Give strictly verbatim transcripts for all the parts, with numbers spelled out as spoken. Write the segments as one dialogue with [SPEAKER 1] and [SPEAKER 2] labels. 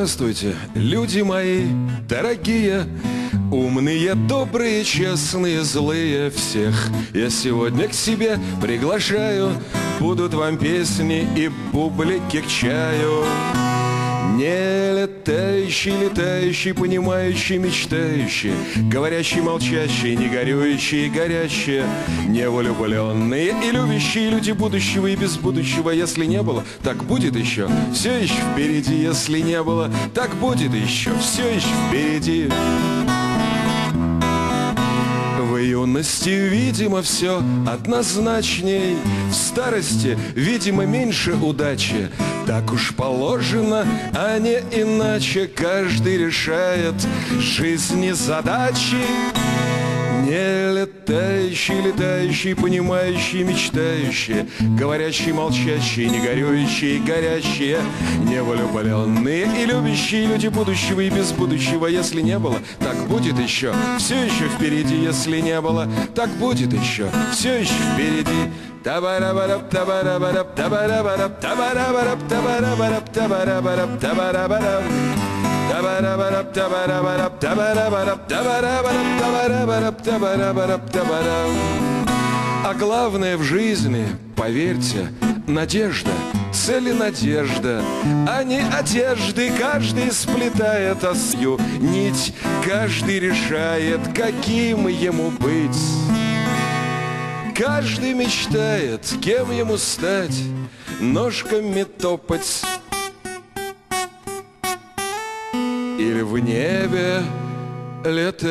[SPEAKER 1] Здравствуйте, люди мои дорогие, умные, добрые, честные, злые, всех я сегодня к себе приглашаю. Будут вам песни и бублики к чаю. Не летающий, летающий, понимающий, мечтающий, говорящий, молчащий, не горюющий, горящие, невлюбленные и любящие люди будущего и без будущего. Если не было, так будет еще, все еще впереди. Если не было, так будет еще, все еще впереди. В юности, видимо, все однозначней, в старости, видимо, меньше удачи. Так уж положено, а не иначе. Каждый решает жизни задачи. Не летающий, летающий, понимающий, мечтающий, говорящий, молчащий, не горюющий, горящие, невлюбленные и любящие люди будущего и без будущего. Если не было, так будет еще, все еще впереди. Если не было, так будет еще, все еще впереди. Табарабараб, табарабараб, табарабараб, табарабараб, табарабараб, табарабараб, табарабараб. Табарабараб, табарабараб, табарабараб, табарабараб, табарабараб, табарабараб, табараб. А главное в жизни, поверьте, надежда, цель и надежда, а не одежды. Каждый сплетает осью нить, каждый решает, каким ему быть. Каждый мечтает, кем ему стать, ножками топать или в небе летать.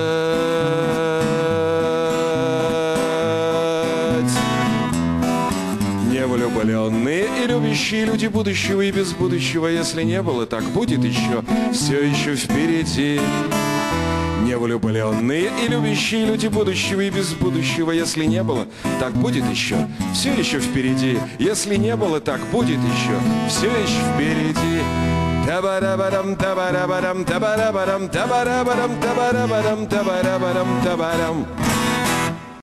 [SPEAKER 1] Невлюбленные и любящие люди будущего и без будущего. Если не было, так будет еще, все еще впереди. Невлюбленные и любящие люди будущего и без будущего. Если не было, так будет еще, все еще впереди. Если не было, так будет еще, все еще впереди. Табарабарам, табарабарам, табарабарам, табарабарам, табарабарам, табарабарам, табарам.